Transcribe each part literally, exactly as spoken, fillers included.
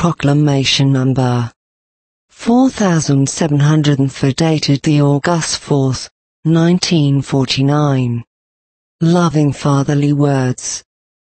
Proclamation number four thousand seven hundred four, dated the August fourth, nineteen forty-nine. Loving fatherly words.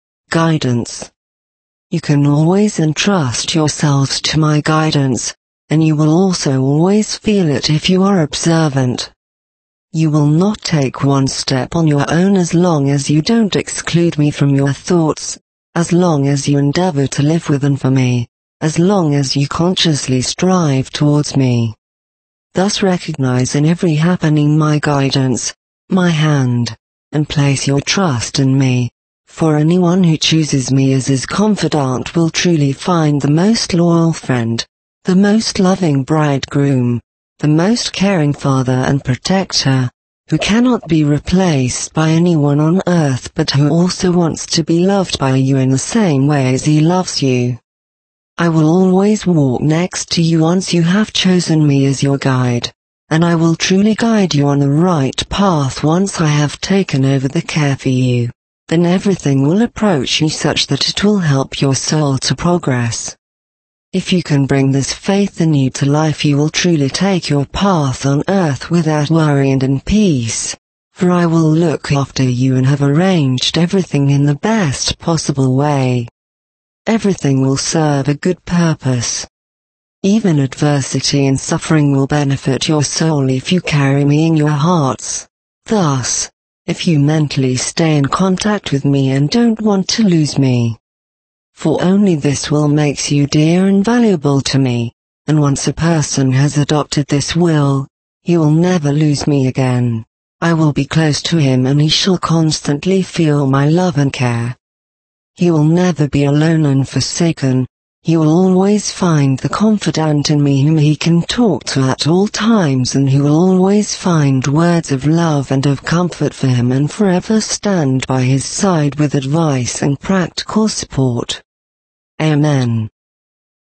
Guidance. You can always entrust yourselves to my guidance, and you will also always feel it if you are observant. You will not take one step on your own as long as you don't exclude me from your thoughts, as long as you endeavor to live with and for me, as long as you consciously strive towards me. Thus recognize in every happening my guidance, my hand, and place your trust in me, for anyone who chooses me as his confidant will truly find the most loyal friend, the most loving bridegroom, the most caring father and protector, who cannot be replaced by anyone on earth but who also wants to be loved by you in the same way as he loves you. I will always walk next to you once you have chosen me as your guide, and I will truly guide you on the right path once I have taken over the care for you. Then everything will approach you such that it will help your soul to progress. If you can bring this faith in you to life, you will truly take your path on earth without worry and in peace, for I will look after you and have arranged everything in the best possible way. Everything will serve a good purpose. Even adversity and suffering will benefit your soul if you carry me in your hearts. Thus, if you mentally stay in contact with me and don't want to lose me, for only this will makes you dear and valuable to me, and once a person has adopted this will, he will never lose me again. I will be close to him and he shall constantly feel my love and care. He will never be alone and forsaken. He will always find the confidant in me whom he can talk to at all times, and who will always find words of love and of comfort for him and forever stand by his side with advice and practical support. Amen.